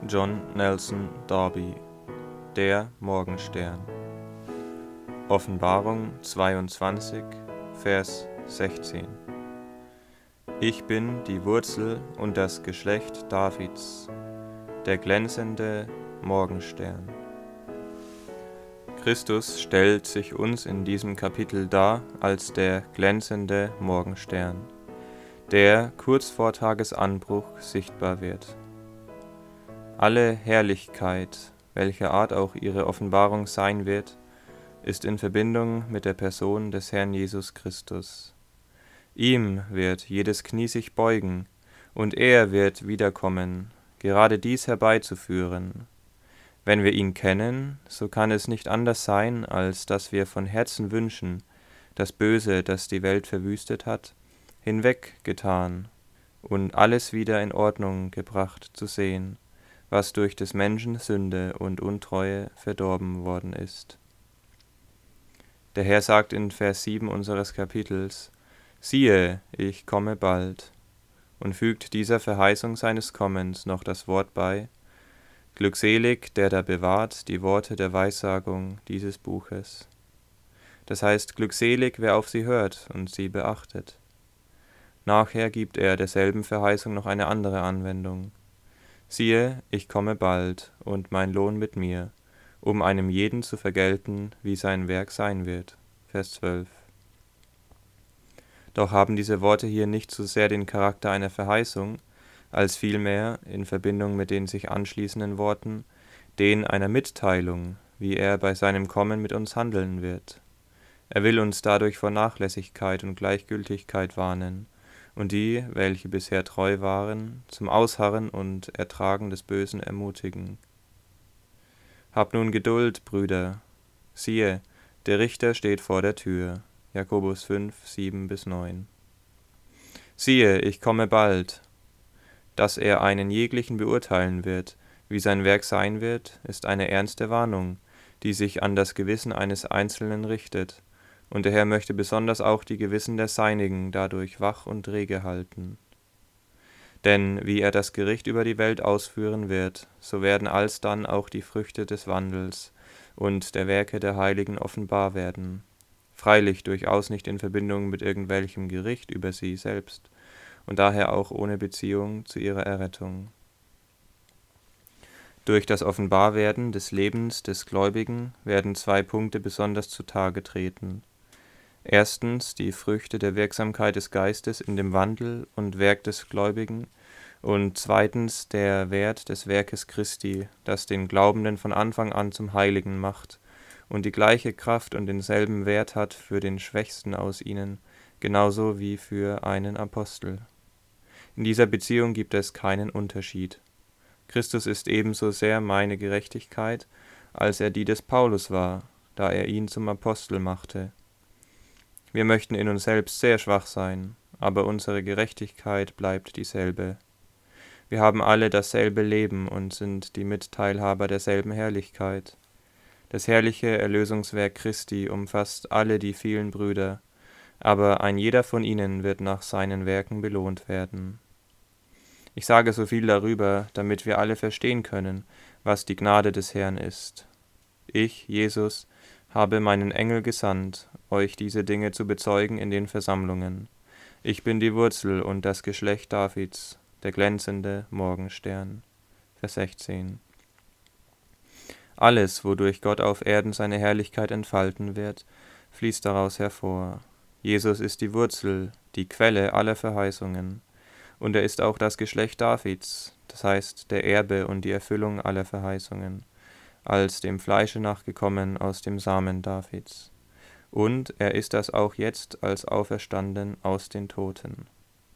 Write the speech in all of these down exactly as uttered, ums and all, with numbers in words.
John Nelson Darby, der Morgenstern. Offenbarung zweiundzwanzig, Vers sechzehn. Ich bin die Wurzel und das Geschlecht Davids, der glänzende Morgenstern. Christus stellt sich uns in diesem Kapitel dar als der glänzende Morgenstern, der kurz vor Tagesanbruch sichtbar wird. Alle Herrlichkeit, welcher Art auch ihre Offenbarung sein wird, ist in Verbindung mit der Person des Herrn Jesus Christus. Ihm wird jedes Knie sich beugen, und er wird wiederkommen, gerade dies herbeizuführen. Wenn wir ihn kennen, so kann es nicht anders sein, als dass wir von Herzen wünschen, das Böse, das die Welt verwüstet hat, hinweggetan und alles wieder in Ordnung gebracht zu sehen, was durch des Menschen Sünde und Untreue verdorben worden ist. Der Herr sagt in Vers sieben unseres Kapitels: Siehe, ich komme bald, und fügt dieser Verheißung seines Kommens noch das Wort bei: Glückselig, der da bewahrt die Worte der Weissagung dieses Buches. Das heißt, glückselig, wer auf sie hört und sie beachtet. Nachher gibt er derselben Verheißung noch eine andere Anwendung. Siehe, ich komme bald, und mein Lohn mit mir, um einem jeden zu vergelten, wie sein Werk sein wird. Vers zwölf. Doch haben diese Worte hier nicht so sehr den Charakter einer Verheißung, als vielmehr, in Verbindung mit den sich anschließenden Worten, den einer Mitteilung, wie er bei seinem Kommen mit uns handeln wird. Er will uns dadurch vor Nachlässigkeit und Gleichgültigkeit warnen, und die, welche bisher treu waren, zum Ausharren und Ertragen des Bösen ermutigen. Habt nun Geduld, Brüder. Siehe, der Richter steht vor der Tür. Jakobus fünf, sieben bis neun. Siehe, ich komme bald. Dass er einen jeglichen beurteilen wird, wie sein Werk sein wird, ist eine ernste Warnung, die sich an das Gewissen eines Einzelnen richtet, und der Herr möchte besonders auch die Gewissen der Seinigen dadurch wach und rege halten. Denn wie er das Gericht über die Welt ausführen wird, so werden alsdann auch die Früchte des Wandels und der Werke der Heiligen offenbar werden, freilich durchaus nicht in Verbindung mit irgendwelchem Gericht über sie selbst, und daher auch ohne Beziehung zu ihrer Errettung. Durch das Offenbarwerden des Lebens des Gläubigen werden zwei Punkte besonders zutage treten. Erstens die Früchte der Wirksamkeit des Geistes in dem Wandel und Werk des Gläubigen und zweitens der Wert des Werkes Christi, das den Glaubenden von Anfang an zum Heiligen macht und die gleiche Kraft und denselben Wert hat für den Schwächsten aus ihnen, genauso wie für einen Apostel. In dieser Beziehung gibt es keinen Unterschied. Christus ist ebenso sehr meine Gerechtigkeit, als er die des Paulus war, da er ihn zum Apostel machte. Wir möchten in uns selbst sehr schwach sein, aber unsere Gerechtigkeit bleibt dieselbe. Wir haben alle dasselbe Leben und sind die Mitteilhaber derselben Herrlichkeit. Das herrliche Erlösungswerk Christi umfasst alle die vielen Brüder, aber ein jeder von ihnen wird nach seinen Werken belohnt werden. Ich sage so viel darüber, damit wir alle verstehen können, was die Gnade des Herrn ist. Ich, Jesus, habe meinen Engel gesandt, euch diese Dinge zu bezeugen in den Versammlungen. Ich bin die Wurzel und das Geschlecht Davids, der glänzende Morgenstern. Vers sechzehn. Alles, wodurch Gott auf Erden seine Herrlichkeit entfalten wird, fließt daraus hervor. Jesus ist die Wurzel, die Quelle aller Verheißungen. Und er ist auch das Geschlecht Davids, das heißt der Erbe und die Erfüllung aller Verheißungen, als dem Fleische nachgekommen aus dem Samen Davids. Und er ist das auch jetzt als auferstanden aus den Toten.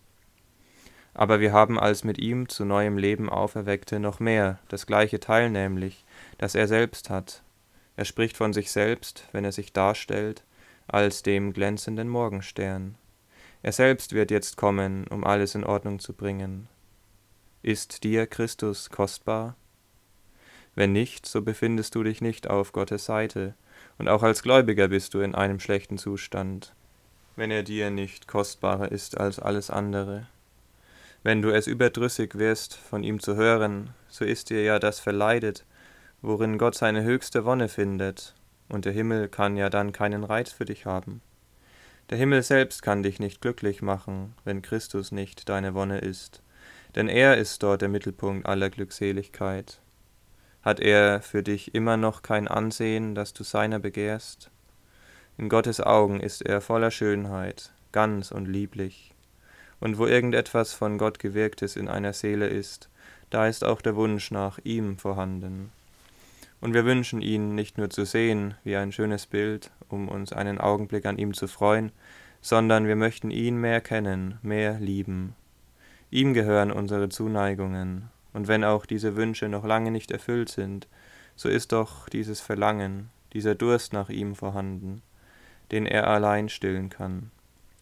Aber wir haben als mit ihm zu neuem Leben Auferweckte noch mehr, das gleiche Teil nämlich, das er selbst hat. Er spricht von sich selbst, wenn er sich darstellt, als dem glänzenden Morgenstern. Er selbst wird jetzt kommen, um alles in Ordnung zu bringen. Ist dir Christus kostbar? Wenn nicht, so befindest du dich nicht auf Gottes Seite, und auch als Gläubiger bist du in einem schlechten Zustand, wenn er dir nicht kostbarer ist als alles andere. Wenn du es überdrüssig wirst, von ihm zu hören, so ist dir ja das verleidet, worin Gott seine höchste Wonne findet, und der Himmel kann ja dann keinen Reiz für dich haben. Der Himmel selbst kann dich nicht glücklich machen, wenn Christus nicht deine Wonne ist, denn er ist dort der Mittelpunkt aller Glückseligkeit. Hat er für dich immer noch kein Ansehen, das du seiner begehrst? In Gottes Augen ist er voller Schönheit, ganz und lieblich. Und wo irgendetwas von Gott Gewirktes in einer Seele ist, da ist auch der Wunsch nach ihm vorhanden. Und wir wünschen ihn nicht nur zu sehen wie ein schönes Bild, um uns einen Augenblick an ihm zu freuen, sondern wir möchten ihn mehr kennen, mehr lieben. Ihm gehören unsere Zuneigungen, und wenn auch diese Wünsche noch lange nicht erfüllt sind, so ist doch dieses Verlangen, dieser Durst nach ihm vorhanden, den er allein stillen kann.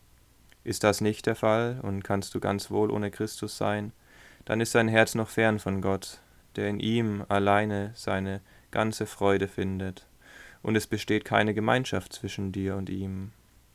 Ist das nicht der Fall und kannst du ganz wohl ohne Christus sein, dann ist dein Herz noch fern von Gott, der in ihm alleine seine ganze Freude findet, und es besteht keine Gemeinschaft zwischen dir und ihm.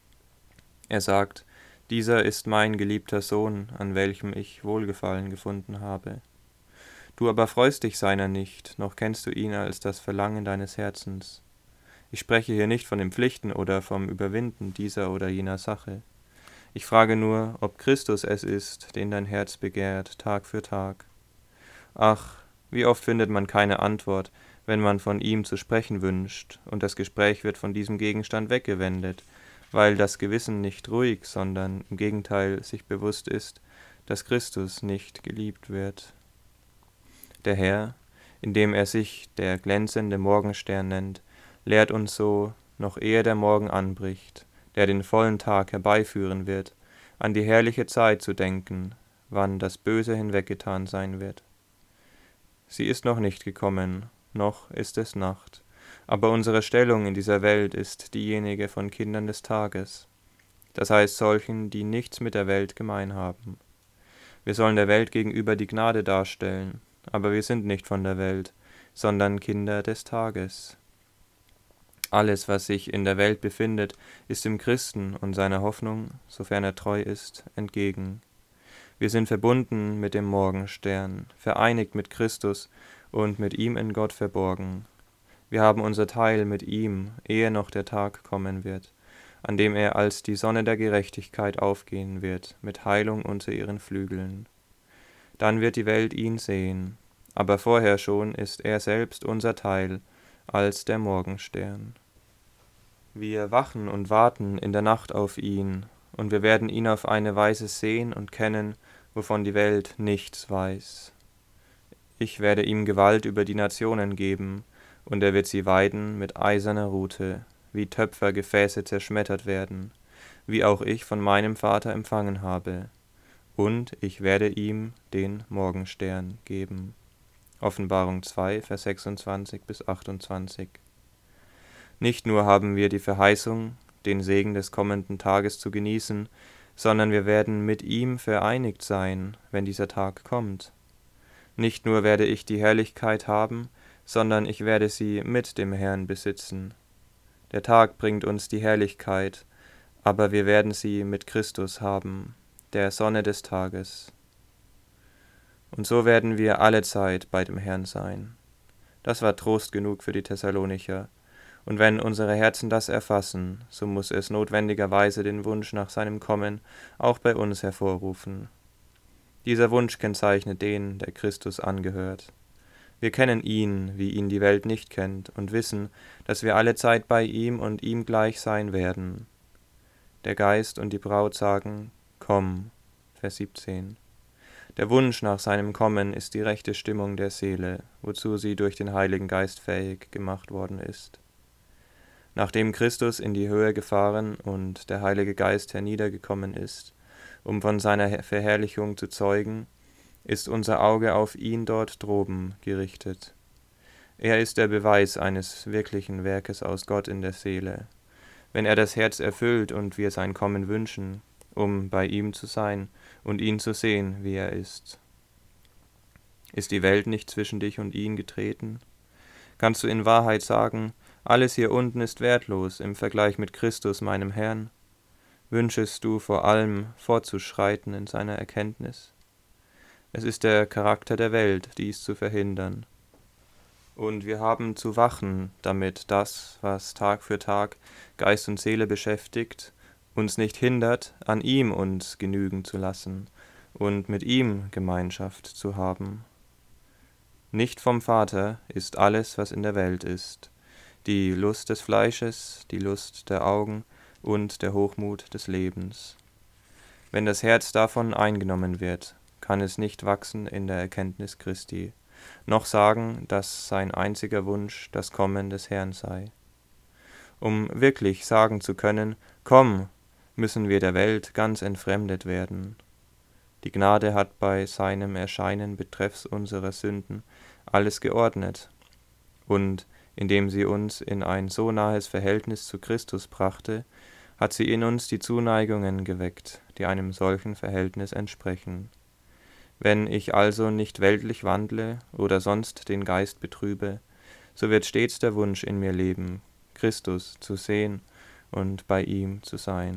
Er sagt, dieser ist mein geliebter Sohn, an welchem ich Wohlgefallen gefunden habe. Du aber freust dich seiner nicht, noch kennst du ihn als das Verlangen deines Herzens. Ich spreche hier nicht von den Pflichten oder vom Überwinden dieser oder jener Sache. Ich frage nur, ob Christus es ist, den dein Herz begehrt, Tag für Tag. Ach, wie oft findet man keine Antwort, wenn man von ihm zu sprechen wünscht, und das Gespräch wird von diesem Gegenstand weggewendet, weil das Gewissen nicht ruhig, sondern im Gegenteil sich bewusst ist, dass Christus nicht geliebt wird. Der Herr, indem er sich der glänzende Morgenstern nennt, lehrt uns so, noch ehe der Morgen anbricht, der den vollen Tag herbeiführen wird, an die herrliche Zeit zu denken, wann das Böse hinweggetan sein wird. Sie ist noch nicht gekommen, noch ist es Nacht, aber unsere Stellung in dieser Welt ist diejenige von Kindern des Tages, das heißt solchen, die nichts mit der Welt gemein haben. Wir sollen der Welt gegenüber die Gnade darstellen, aber wir sind nicht von der Welt, sondern Kinder des Tages. Alles, was sich in der Welt befindet, ist dem Christen und seiner Hoffnung, sofern er treu ist, entgegen. Wir sind verbunden mit dem Morgenstern, vereinigt mit Christus und mit ihm in Gott verborgen. Wir haben unser Teil mit ihm, ehe noch der Tag kommen wird, an dem er als die Sonne der Gerechtigkeit aufgehen wird, mit Heilung unter ihren Flügeln. Dann wird die Welt ihn sehen, aber vorher schon ist er selbst unser Teil, als der Morgenstern. Wir wachen und warten in der Nacht auf ihn, und wir werden ihn auf eine Weise sehen und kennen, wovon die Welt nichts weiß. Ich werde ihm Gewalt über die Nationen geben, und er wird sie weiden mit eiserner Rute, wie Töpfer Gefäße zerschmettert werden, wie auch ich von meinem Vater empfangen habe, und ich werde ihm den Morgenstern geben. Offenbarung zwei, Vers sechsundzwanzig bis achtundzwanzig. Nicht nur haben wir die Verheißung, den Segen des kommenden Tages zu genießen, sondern wir werden mit ihm vereinigt sein, wenn dieser Tag kommt. Nicht nur werde ich die Herrlichkeit haben, sondern ich werde sie mit dem Herrn besitzen. Der Tag bringt uns die Herrlichkeit, aber wir werden sie mit Christus haben, der Sonne des Tages. Und so werden wir alle Zeit bei dem Herrn sein. Das war Trost genug für die Thessalonicher. Und wenn unsere Herzen das erfassen, so muss es notwendigerweise den Wunsch nach seinem Kommen auch bei uns hervorrufen. Dieser Wunsch kennzeichnet den, der Christus angehört. Wir kennen ihn, wie ihn die Welt nicht kennt, und wissen, dass wir alle Zeit bei ihm und ihm gleich sein werden. Der Geist und die Braut sagen, komm, Vers siebzehn. Der Wunsch nach seinem Kommen ist die rechte Stimmung der Seele, wozu sie durch den Heiligen Geist fähig gemacht worden ist. Nachdem Christus in die Höhe gefahren und der Heilige Geist herniedergekommen ist, um von seiner Verherrlichung zu zeugen, ist unser Auge auf ihn dort droben gerichtet. Er ist der Beweis eines wirklichen Werkes aus Gott in der Seele. Wenn er das Herz erfüllt und wir sein Kommen wünschen, um bei ihm zu sein und ihn zu sehen, wie er ist. Ist die Welt nicht zwischen dich und ihn getreten? Kannst du in Wahrheit sagen, alles hier unten ist wertlos im Vergleich mit Christus, meinem Herrn? Wünschest du vor allem fortzuschreiten in seiner Erkenntnis? Es ist der Charakter der Welt, dies zu verhindern. Und wir haben zu wachen, damit das, was Tag für Tag Geist und Seele beschäftigt, uns nicht hindert, an ihm uns genügen zu lassen und mit ihm Gemeinschaft zu haben. Nicht vom Vater ist alles, was in der Welt ist, die Lust des Fleisches, die Lust der Augen und der Hochmut des Lebens. Wenn das Herz davon eingenommen wird, kann es nicht wachsen in der Erkenntnis Christi, noch sagen, dass sein einziger Wunsch das Kommen des Herrn sei. Um wirklich sagen zu können, komm, müssen wir der Welt ganz entfremdet werden. Die Gnade hat bei seinem Erscheinen betreffs unserer Sünden alles geordnet, und indem sie uns in ein so nahes Verhältnis zu Christus brachte, hat sie in uns die Zuneigungen geweckt, die einem solchen Verhältnis entsprechen. Wenn ich also nicht weltlich wandle oder sonst den Geist betrübe, so wird stets der Wunsch in mir leben, Christus zu sehen und bei ihm zu sein.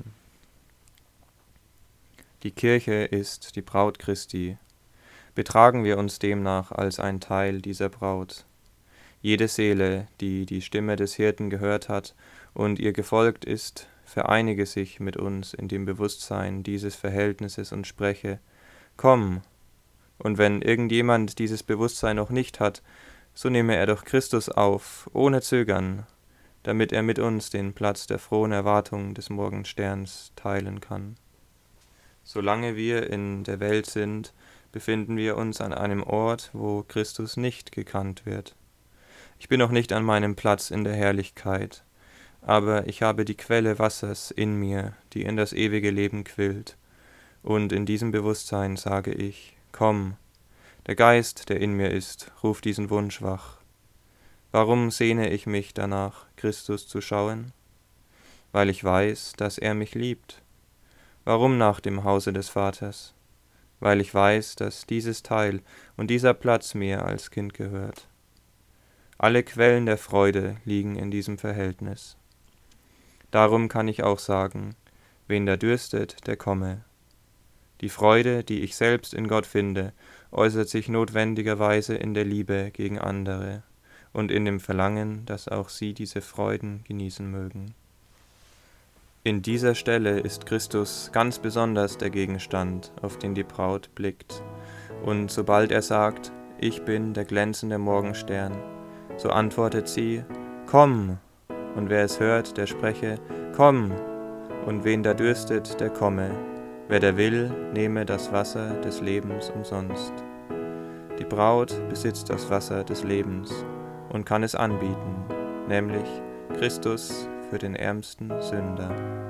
Die Kirche ist die Braut Christi. Betragen wir uns demnach als ein Teil dieser Braut. Jede Seele, die die Stimme des Hirten gehört hat und ihr gefolgt ist, vereinige sich mit uns in dem Bewusstsein dieses Verhältnisses und spreche, komm! Und wenn irgendjemand dieses Bewusstsein noch nicht hat, so nehme er doch Christus auf, ohne Zögern, damit er mit uns den Platz der frohen Erwartung des Morgensterns teilen kann. Solange wir in der Welt sind, befinden wir uns an einem Ort, wo Christus nicht gekannt wird. Ich bin noch nicht an meinem Platz in der Herrlichkeit, aber ich habe die Quelle Wassers in mir, die in das ewige Leben quillt, und in diesem Bewusstsein sage ich, komm, der Geist, der in mir ist, ruft diesen Wunsch wach. Warum sehne ich mich danach, Christus zu schauen? Weil ich weiß, dass er mich liebt. Warum nach dem Hause des Vaters? Weil ich weiß, dass dieses Teil und dieser Platz mir als Kind gehört. Alle Quellen der Freude liegen in diesem Verhältnis. Darum kann ich auch sagen, wen da dürstet, der komme. Die Freude, die ich selbst in Gott finde, äußert sich notwendigerweise in der Liebe gegen andere und in dem Verlangen, dass auch sie diese Freuden genießen mögen. In dieser Stelle ist Christus ganz besonders der Gegenstand, auf den die Braut blickt, und sobald er sagt, ich bin der glänzende Morgenstern, so antwortet sie, komm, und wer es hört, der spreche, komm, und wen da dürstet, der komme. Wer der will, nehme das Wasser des Lebens umsonst. Die Braut besitzt das Wasser des Lebens und kann es anbieten, nämlich Christus für den ärmsten Sünder.